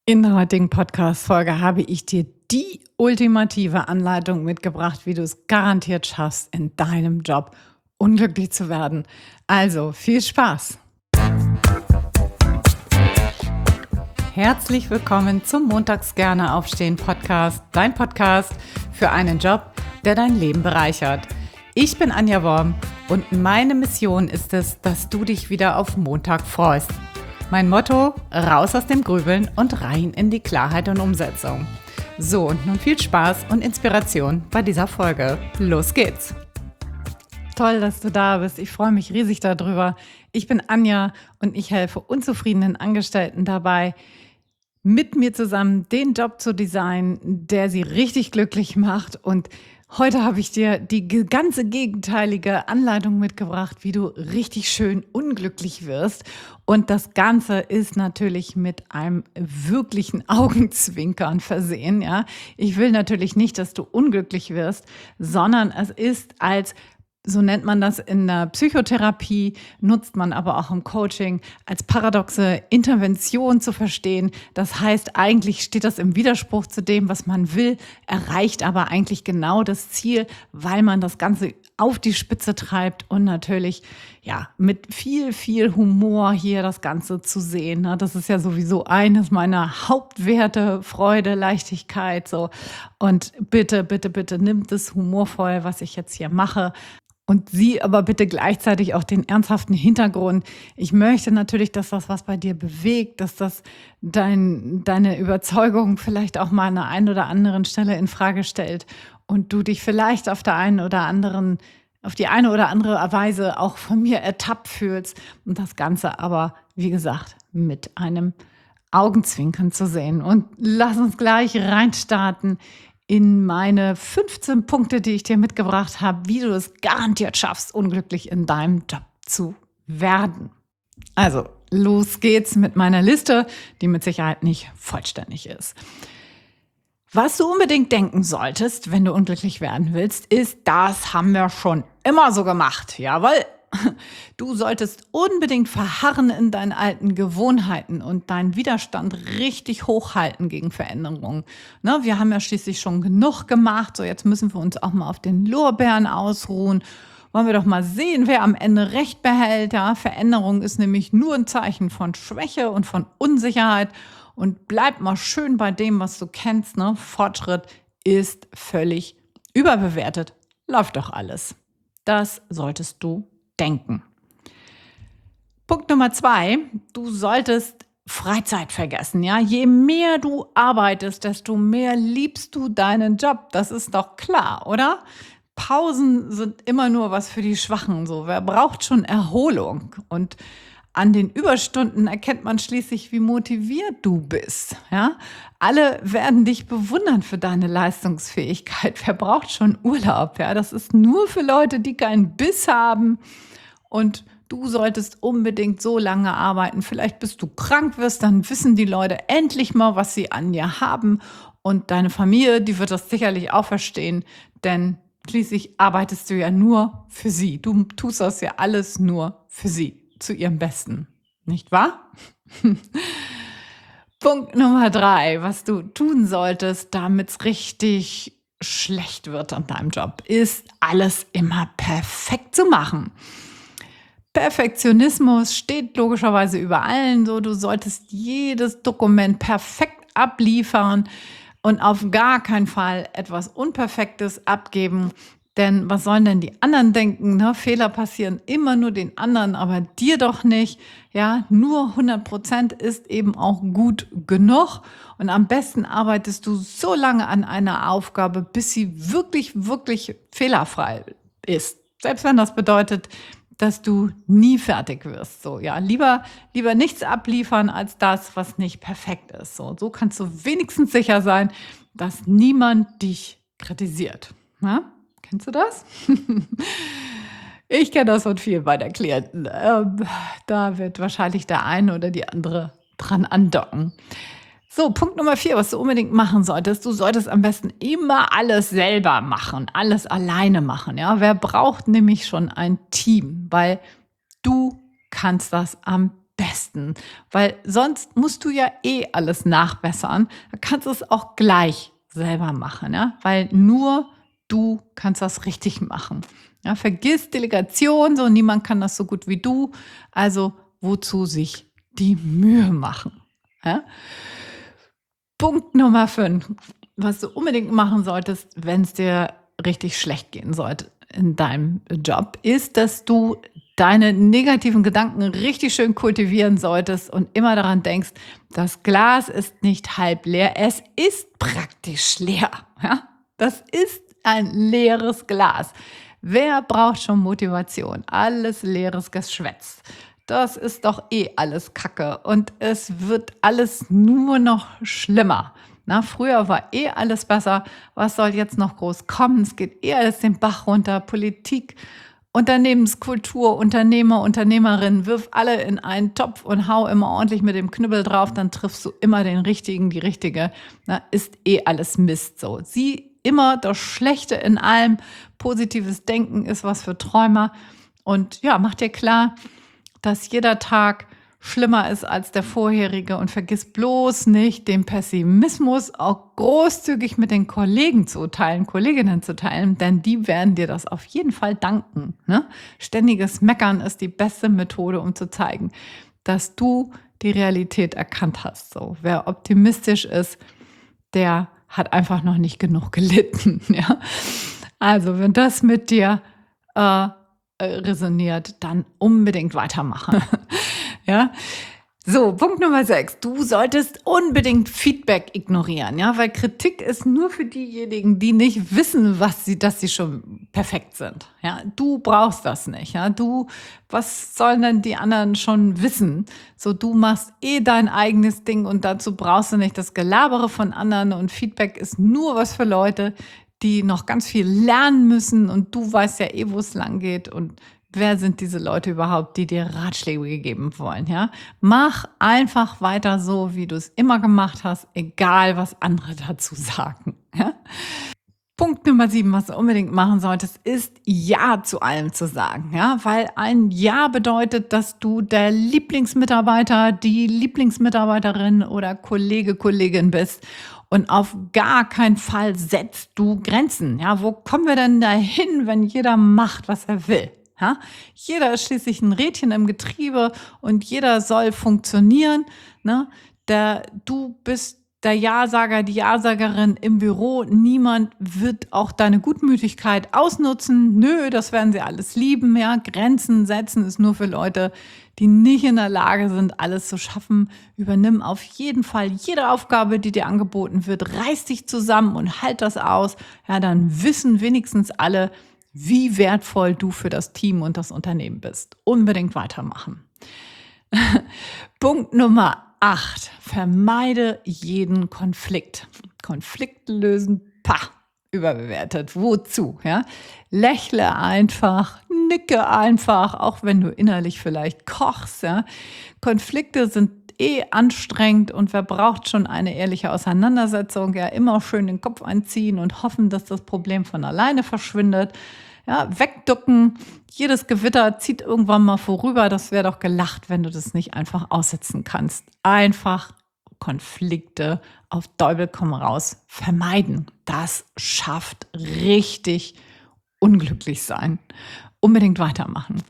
In der heutigen Podcast-Folge habe ich dir die ultimative Anleitung mitgebracht, wie du es garantiert schaffst, in deinem Job unglücklich zu werden. Also viel Spaß! Herzlich willkommen zum Montags gerne aufstehen Podcast, dein Podcast für einen Job, der dein Leben bereichert. Ich bin Anja Worm und meine Mission ist es, dass du dich wieder auf Montag freust. Mein Motto: raus aus dem Grübeln und rein in die Klarheit und Umsetzung. So, und nun viel Spaß und Inspiration bei dieser Folge. Los geht's! Toll, dass du da bist. Ich freue mich riesig darüber. Ich bin Anja und ich helfe unzufriedenen Angestellten dabei, mit mir zusammen den Job zu designen, der sie richtig glücklich macht. Und heute habe ich dir die ganze gegenteilige Anleitung mitgebracht, wie du richtig schön unglücklich wirst. Und das Ganze ist natürlich mit einem wirklichen Augenzwinkern versehen. Ja? Ich will natürlich nicht, dass du unglücklich wirst, sondern es ist so nennt man das in der Psychotherapie, nutzt man aber auch im Coaching, als paradoxe Intervention zu verstehen. Das heißt, eigentlich steht das im Widerspruch zu dem, was man will, erreicht aber eigentlich genau das Ziel, weil man das Ganze auf die Spitze treibt und natürlich mit viel, viel Humor hier das Ganze zu sehen. Das ist ja sowieso eines meiner Hauptwerte, Freude, Leichtigkeit. So. Und bitte, bitte, bitte nimmt es humorvoll, was ich jetzt hier mache. Und sieh aber bitte gleichzeitig auch den ernsthaften Hintergrund. Ich möchte natürlich, dass das was bei dir bewegt, dass das deine Überzeugung vielleicht auch mal an der einen oder anderen Stelle in Frage stellt und du dich vielleicht auf die eine oder andere Weise auch von mir ertappt fühlst. Und das Ganze aber, wie gesagt, mit einem Augenzwinkern zu sehen. Und lass uns gleich reinstarten in meine 15 Punkte, die ich dir mitgebracht habe, wie du es garantiert schaffst, unglücklich in deinem Job zu werden. Also, los geht's mit meiner Liste, die mit Sicherheit nicht vollständig ist. Was du unbedingt denken solltest, wenn du unglücklich werden willst, ist, das haben wir schon immer so gemacht. Jawohl. Du solltest unbedingt verharren in deinen alten Gewohnheiten und deinen Widerstand richtig hochhalten gegen Veränderungen. Wir haben ja schließlich schon genug gemacht, so jetzt müssen wir uns auch mal auf den Lorbeeren ausruhen. Wollen wir doch mal sehen, wer am Ende Recht behält. Ja, Veränderung ist nämlich nur ein Zeichen von Schwäche und von Unsicherheit. Und bleib mal schön bei dem, was du kennst. Fortschritt ist völlig überbewertet. Läuft doch alles. Das solltest du denken. Punkt Nummer 2, du solltest Freizeit vergessen. Ja? Je mehr du arbeitest, desto mehr liebst du deinen Job. Das ist doch klar, oder? Pausen sind immer nur was für die Schwachen. So. Wer braucht schon Erholung? Und an den Überstunden erkennt man schließlich, wie motiviert du bist. Ja? Alle werden dich bewundern für deine Leistungsfähigkeit. Wer braucht schon Urlaub? Ja? Das ist nur für Leute, die keinen Biss haben. Und du solltest unbedingt so lange arbeiten. Vielleicht bis du krank wirst, dann wissen die Leute endlich mal, was sie an dir haben. Und deine Familie, die wird das sicherlich auch verstehen, denn schließlich arbeitest du ja nur für sie. Du tust das ja alles nur für sie, zu ihrem Besten. Nicht wahr? Punkt Nummer 3, was du tun solltest, damit es richtig schlecht wird an deinem Job, ist, alles immer perfekt zu machen. Perfektionismus steht logischerweise über allen so. Du solltest jedes Dokument perfekt abliefern und auf gar keinen Fall etwas Unperfektes abgeben. Denn was sollen denn die anderen denken? Fehler passieren immer nur den anderen, aber dir doch nicht. Ja, nur 100% ist eben auch gut genug. Und am besten arbeitest du so lange an einer Aufgabe, bis sie wirklich, wirklich fehlerfrei ist. Selbst wenn das bedeutet, dass du nie fertig wirst. So, ja, lieber nichts abliefern als das, was nicht perfekt ist. So kannst du wenigstens sicher sein, dass niemand dich kritisiert. Ja? Kennst du das? Ich kenne das von vielen meiner Klienten. Da wird wahrscheinlich der eine oder die andere dran andocken. So, Punkt Nummer 4, was du unbedingt machen solltest. Du solltest am besten immer alles selber machen, alles alleine machen. Ja? Wer braucht nämlich schon ein Team? Weil du kannst das am besten, weil sonst musst du ja alles nachbessern. Da kannst du es auch gleich selber machen, ja? Weil nur du kannst das richtig machen. Ja, vergiss Delegation, so niemand kann das so gut wie du. Also wozu sich die Mühe machen? Ja? Punkt Nummer 5, was du unbedingt machen solltest, wenn es dir richtig schlecht gehen sollte in deinem Job, ist, dass du deine negativen Gedanken richtig schön kultivieren solltest und immer daran denkst, das Glas ist nicht halb leer, es ist praktisch leer. Ja? Das ist ein leeres Glas. Wer braucht schon Motivation? Alles leeres Geschwätz. Das ist doch alles Kacke und es wird alles nur noch schlimmer. Na, früher war alles besser. Was soll jetzt noch groß kommen? Es geht alles den Bach runter. Politik, Unternehmenskultur, Unternehmer, Unternehmerinnen, wirf alle in einen Topf und hau immer ordentlich mit dem Knüppel drauf, dann triffst du immer den Richtigen, die Richtige. Na, ist alles Mist so. Sieh immer das Schlechte in allem. Positives Denken ist was für Träumer. Und ja, mach dir klar, dass jeder Tag schlimmer ist als der vorherige und vergiss bloß nicht, den Pessimismus auch großzügig mit den Kollegen zu teilen, Kolleginnen zu teilen, denn die werden dir das auf jeden Fall danken. Ne? Ständiges Meckern ist die beste Methode, um zu zeigen, dass du die Realität erkannt hast. So, wer optimistisch ist, der hat einfach noch nicht genug gelitten. Ja? Also, wenn das mit dir resoniert, dann unbedingt weitermachen. Ja. So, Punkt Nummer 6. Du solltest unbedingt Feedback ignorieren, ja, weil Kritik ist nur für diejenigen, die nicht wissen, dass sie schon perfekt sind. Ja, du brauchst das nicht, ja. Was sollen denn die anderen schon wissen? So, du machst dein eigenes Ding und dazu brauchst du nicht das Gelabere von anderen und Feedback ist nur was für Leute, die noch ganz viel lernen müssen und du weißt ja wo es lang geht und wer sind diese Leute überhaupt, die dir Ratschläge geben wollen, ja? Mach einfach weiter so, wie du es immer gemacht hast, egal was andere dazu sagen, ja? Punkt Nummer 7, was du unbedingt machen solltest, ist Ja zu allem zu sagen, ja? Weil ein Ja bedeutet, dass du der Lieblingsmitarbeiter, die Lieblingsmitarbeiterin oder Kollegin bist. Und auf gar keinen Fall setzt du Grenzen. Ja, wo kommen wir denn dahin, wenn jeder macht, was er will? Ja, jeder ist schließlich ein Rädchen im Getriebe und jeder soll funktionieren. Ne? Du bist der Ja-Sager, die Ja-Sagerin im Büro. Niemand wird auch deine Gutmütigkeit ausnutzen. Nö, das werden sie alles lieben. Ja? Grenzen setzen ist nur für Leute, die nicht in der Lage sind, alles zu schaffen. Übernimm auf jeden Fall jede Aufgabe, die dir angeboten wird. Reiß dich zusammen und halt das aus. Ja, dann wissen wenigstens alle, wie wertvoll du für das Team und das Unternehmen bist. Unbedingt weitermachen. Punkt Nummer 8. Vermeide jeden Konflikt. Konflikte lösen, überbewertet. Wozu? Ja? Lächle einfach, nicke einfach, auch wenn du innerlich vielleicht kochst. Ja? Konflikte sind anstrengend und wer braucht schon eine ehrliche Auseinandersetzung? Ja, immer schön den Kopf einziehen und hoffen, dass das Problem von alleine verschwindet. Ja, wegducken. Jedes Gewitter zieht irgendwann mal vorüber. Das wäre doch gelacht, wenn du das nicht einfach aussitzen kannst. Einfach Konflikte auf Teufel komm raus vermeiden. Das schafft richtig unglücklich sein. Unbedingt weitermachen.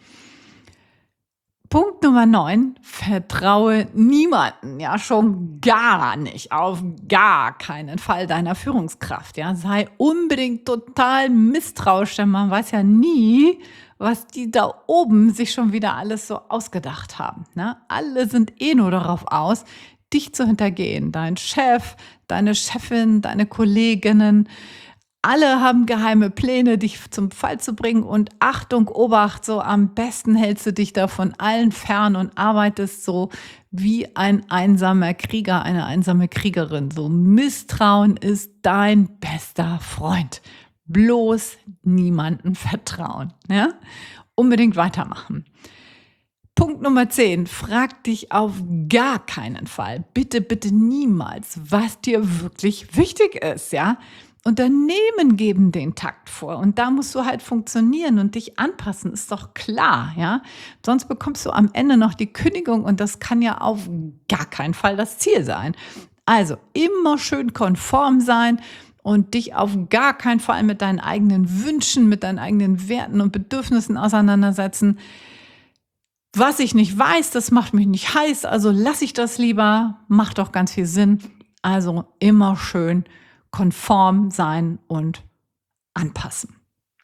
Punkt Nummer 9, vertraue niemanden, ja, schon gar nicht, auf gar keinen Fall deiner Führungskraft, ja, sei unbedingt total misstrauisch, denn man weiß ja nie, was die da oben sich schon wieder alles so ausgedacht haben, ne? Alle sind nur darauf aus, dich zu hintergehen, dein Chef, deine Chefin, deine Kolleginnen, alle haben geheime Pläne, dich zum Fall zu bringen und Achtung, Obacht, so am besten hältst du dich da von allen fern und arbeitest so wie ein einsamer Krieger, eine einsame Kriegerin. So Misstrauen ist dein bester Freund. Bloß niemanden vertrauen. Ja? Unbedingt weitermachen. Punkt Nummer 10, frag dich auf gar keinen Fall, bitte, bitte niemals, was dir wirklich wichtig ist, ja? Unternehmen geben den Takt vor und da musst du halt funktionieren und dich anpassen, ist doch klar, ja. Sonst bekommst du am Ende noch die Kündigung und das kann ja auf gar keinen Fall das Ziel sein. Also immer schön konform sein und dich auf gar keinen Fall mit deinen eigenen Wünschen, mit deinen eigenen Werten und Bedürfnissen auseinandersetzen. Was ich nicht weiß, das macht mich nicht heiß, also lasse ich das lieber, macht doch ganz viel Sinn. Also immer schön konform sein und anpassen.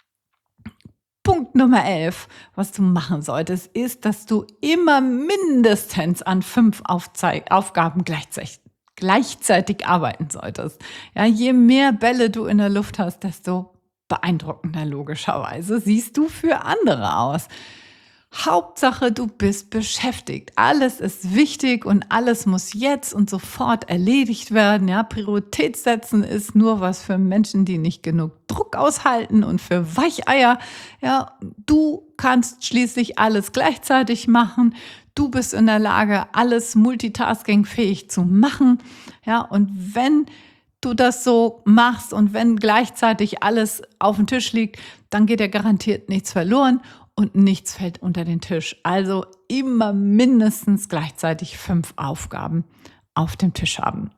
Punkt Nummer 11, was du machen solltest, ist, dass du immer mindestens an 5 Aufgaben gleichzeitig arbeiten solltest. Ja, je mehr Bälle du in der Luft hast, desto beeindruckender logischerweise siehst du für andere aus. Hauptsache, du bist beschäftigt. Alles ist wichtig und alles muss jetzt und sofort erledigt werden. Ja, Priorität setzen ist nur was für Menschen, die nicht genug Druck aushalten und für Weicheier. Ja, du kannst schließlich alles gleichzeitig machen. Du bist in der Lage, alles multitaskingfähig zu machen. Ja, und wenn du das so machst und wenn gleichzeitig alles auf dem Tisch liegt, dann geht dir garantiert nichts verloren. Und nichts fällt unter den Tisch. Also immer mindestens gleichzeitig 5 Aufgaben auf dem Tisch haben.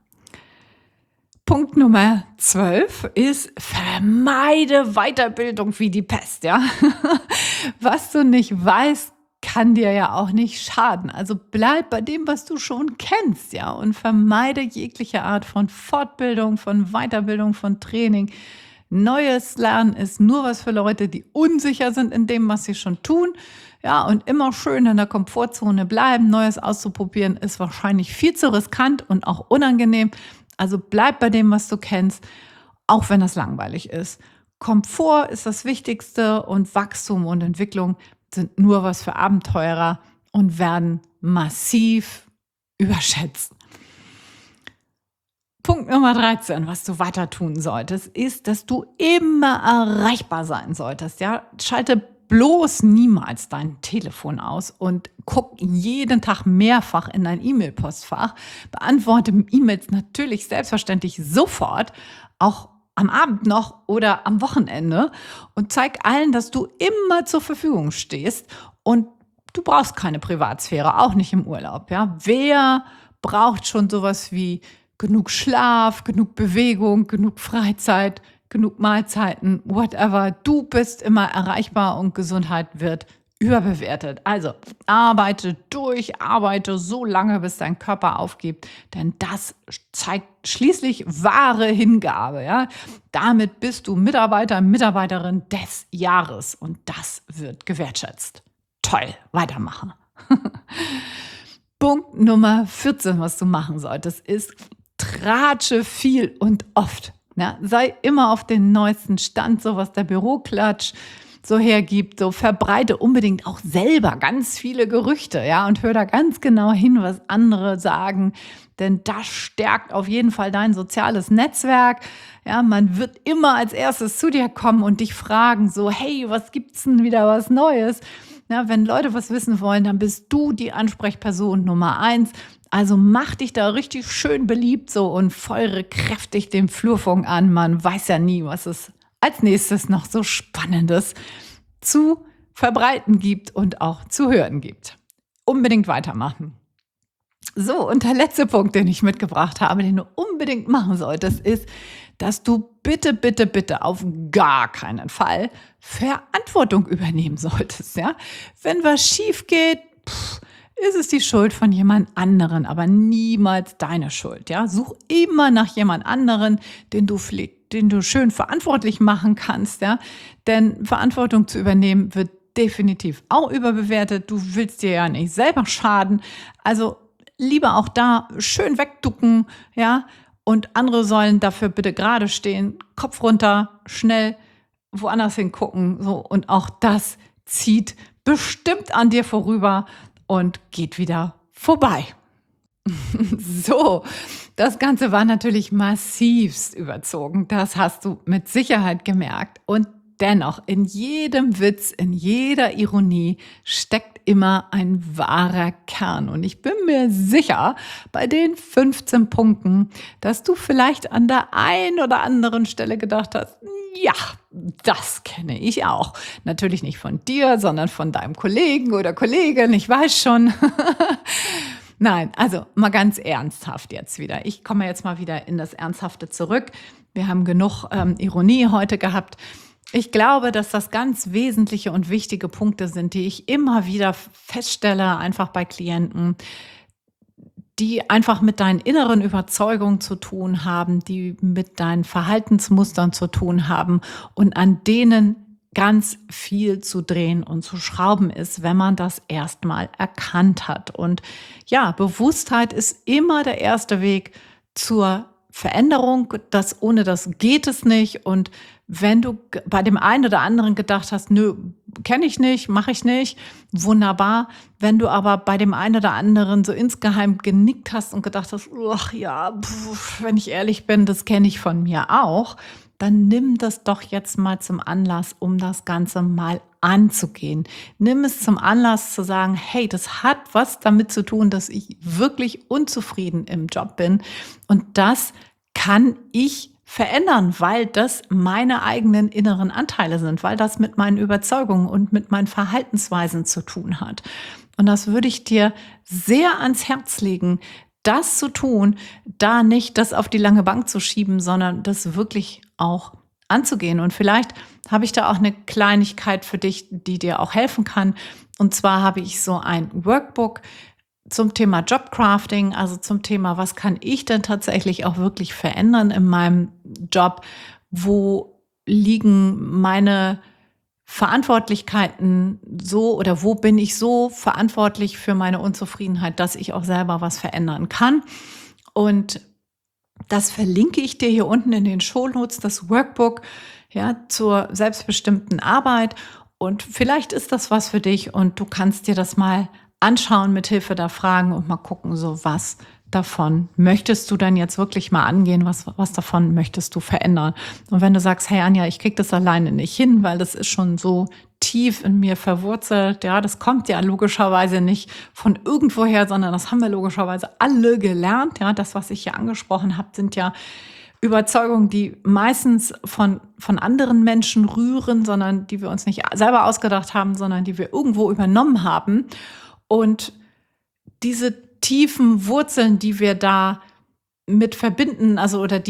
Punkt Nummer 12 ist, vermeide Weiterbildung wie die Pest. Ja? Was du nicht weißt, kann dir ja auch nicht schaden. Also bleib bei dem, was du schon kennst, ja, und vermeide jegliche Art von Fortbildung, von Weiterbildung, von Training. Neues Lernen ist nur was für Leute, die unsicher sind in dem, was sie schon tun. Ja, und immer schön in der Komfortzone bleiben. Neues auszuprobieren ist wahrscheinlich viel zu riskant und auch unangenehm. Also bleib bei dem, was du kennst, auch wenn das langweilig ist. Komfort ist das Wichtigste und Wachstum und Entwicklung sind nur was für Abenteurer und werden massiv überschätzt. Punkt Nummer 13, was du weiter tun solltest, ist, dass du immer erreichbar sein solltest. Ja? Schalte bloß niemals dein Telefon aus und guck jeden Tag mehrfach in dein E-Mail-Postfach. Beantworte E-Mails natürlich selbstverständlich sofort, auch am Abend noch oder am Wochenende und zeig allen, dass du immer zur Verfügung stehst und du brauchst keine Privatsphäre, auch nicht im Urlaub. Ja? Wer braucht schon sowas wie genug Schlaf, genug Bewegung, genug Freizeit, genug Mahlzeiten, whatever. Du bist immer erreichbar und Gesundheit wird überbewertet. Also arbeite so lange, bis dein Körper aufgibt, denn das zeigt schließlich wahre Hingabe. Ja? Damit bist du Mitarbeiter, Mitarbeiterin des Jahres und das wird gewertschätzt. Toll, weitermachen. Punkt Nummer 14, was du machen solltest, ist, tratsche viel und oft. Ja, sei immer auf den neuesten Stand, so was der Büroklatsch so hergibt. So verbreite unbedingt auch selber ganz viele Gerüchte, ja, und hör da ganz genau hin, was andere sagen, denn das stärkt auf jeden Fall dein soziales Netzwerk. Ja, man wird immer als erstes zu dir kommen und dich fragen, so, hey, was gibt's denn wieder was Neues? Ja, wenn Leute was wissen wollen, dann bist du die Ansprechperson Nummer 1. Also mach dich da richtig schön beliebt so und feuere kräftig den Flurfunk an. Man weiß ja nie, was es als nächstes noch so Spannendes zu verbreiten gibt und auch zu hören gibt. Unbedingt weitermachen. So, und der letzte Punkt, den ich mitgebracht habe, den du unbedingt machen solltest, ist, dass du bitte auf gar keinen Fall Verantwortung übernehmen solltest. Ja? Wenn was schief geht, ist es die Schuld von jemand anderen, aber niemals deine Schuld. Ja? Such immer nach jemand anderen, den du schön verantwortlich machen kannst. Ja? Denn Verantwortung zu übernehmen wird definitiv auch überbewertet. Du willst dir ja nicht selber schaden. Also lieber auch da schön wegducken, ja, und andere sollen dafür bitte gerade stehen, Kopf runter, schnell woanders hingucken, so, und auch das zieht bestimmt an dir vorüber und geht wieder vorbei. So, das Ganze war natürlich massivst überzogen, das hast du mit Sicherheit gemerkt und dennoch, in jedem Witz, in jeder Ironie steckt immer ein wahrer Kern. Und ich bin mir sicher, bei den 15 Punkten, dass du vielleicht an der einen oder anderen Stelle gedacht hast, ja, das kenne ich auch. Natürlich nicht von dir, sondern von deinem Kollegen oder Kollegin, ich weiß schon. Nein, also mal ganz ernsthaft jetzt wieder. Ich komme jetzt mal wieder in das Ernsthafte zurück. Wir haben genug Ironie heute gehabt. Ich glaube, dass das ganz wesentliche und wichtige Punkte sind, die ich immer wieder feststelle, einfach bei Klienten, die einfach mit deinen inneren Überzeugungen zu tun haben, die mit deinen Verhaltensmustern zu tun haben und an denen ganz viel zu drehen und zu schrauben ist, wenn man das erstmal erkannt hat. Und ja, Bewusstheit ist immer der erste Weg zur Veränderung. Ohne das geht es nicht. Und wenn du bei dem einen oder anderen gedacht hast, nö, kenne ich nicht, mache ich nicht, wunderbar. Wenn du aber bei dem einen oder anderen so insgeheim genickt hast und gedacht hast, ach ja, wenn ich ehrlich bin, das kenne ich von mir auch, dann nimm das doch jetzt mal zum Anlass, um das Ganze mal anzugehen. Nimm es zum Anlass zu sagen, hey, das hat was damit zu tun, dass ich wirklich unzufrieden im Job bin. Und das kann ich verändern, weil das meine eigenen inneren Anteile sind, weil das mit meinen Überzeugungen und mit meinen Verhaltensweisen zu tun hat. Und das würde ich dir sehr ans Herz legen, das zu tun, da nicht das auf die lange Bank zu schieben, sondern das wirklich auch anzugehen. Und vielleicht habe ich da auch eine Kleinigkeit für dich, die dir auch helfen kann. Und zwar habe ich so ein Workbook zum Thema Jobcrafting, also zum Thema, was kann ich denn tatsächlich auch wirklich verändern in meinem Job? Wo liegen meine Verantwortlichkeiten so oder wo bin ich so verantwortlich für meine Unzufriedenheit, dass ich auch selber was verändern kann? Und das verlinke ich dir hier unten in den Shownotes, das Workbook, ja, zur selbstbestimmten Arbeit. Und vielleicht ist das was für dich und du kannst dir das mal anschauen mit Hilfe der Fragen und mal gucken, so was davon möchtest du dann jetzt wirklich mal angehen, was davon möchtest du verändern. Und wenn du sagst, hey Anja, ich krieg das alleine nicht hin, weil das ist schon so tief in mir verwurzelt, ja, das kommt ja logischerweise nicht von irgendwoher, sondern das haben wir logischerweise alle gelernt, ja, das, was ich hier angesprochen habe, sind ja Überzeugungen, die meistens von anderen Menschen rühren, sondern die wir uns nicht selber ausgedacht haben, sondern die wir irgendwo übernommen haben. Und diese tiefen Wurzeln, die wir da mit verbinden, also oder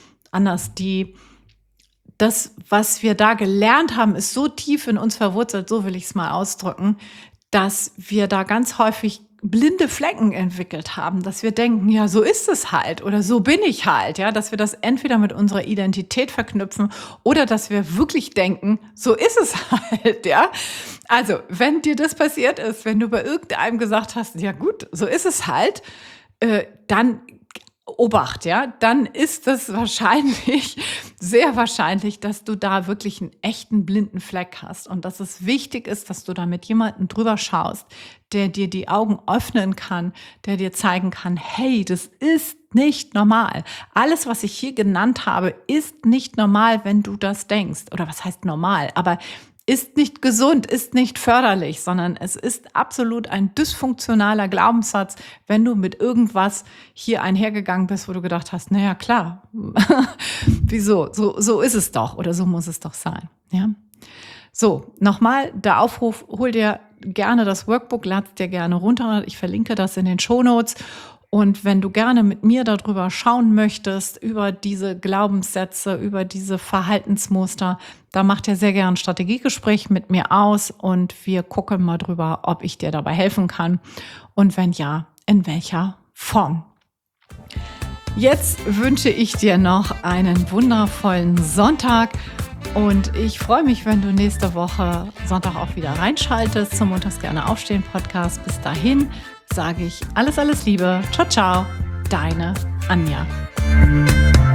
das, was wir da gelernt haben, ist so tief in uns verwurzelt, so will ich es mal ausdrücken, dass wir da ganz häufig blinde Flecken entwickelt haben, dass wir denken, ja, so ist es halt oder so bin ich halt, ja, dass wir das entweder mit unserer Identität verknüpfen oder dass wir wirklich denken, so ist es halt, ja. Also, wenn dir das passiert ist, wenn du bei irgendeinem gesagt hast, ja gut, so ist es halt, dann Obacht, ja, dann ist es wahrscheinlich, sehr wahrscheinlich, dass du da wirklich einen echten blinden Fleck hast und dass es wichtig ist, dass du da mit jemandem drüber schaust, der dir die Augen öffnen kann, der dir zeigen kann, hey, das ist nicht normal. Alles, was ich hier genannt habe, ist nicht normal, wenn du das denkst. Oder was heißt normal? Aber ist nicht gesund, ist nicht förderlich, sondern es ist absolut ein dysfunktionaler Glaubenssatz, wenn du mit irgendwas hier einhergegangen bist, wo du gedacht hast, naja, klar, wieso, so ist es doch oder so muss es doch sein. Ja? So, nochmal der Aufruf, hol dir gerne das Workbook, lad dir gerne runter, ich verlinke das in den Shownotes. Und wenn du gerne mit mir darüber schauen möchtest, über diese Glaubenssätze, über diese Verhaltensmuster, da mach dir sehr gerne ein Strategiegespräch mit mir aus und wir gucken mal drüber, ob ich dir dabei helfen kann und wenn ja, in welcher Form. Jetzt wünsche ich dir noch einen wundervollen Sonntag und ich freue mich, wenn du nächste Woche Sonntag auch wieder reinschaltest zum Montags gerne aufstehen Podcast. Bis dahin sage ich alles Liebe. Ciao, ciao, deine Anja.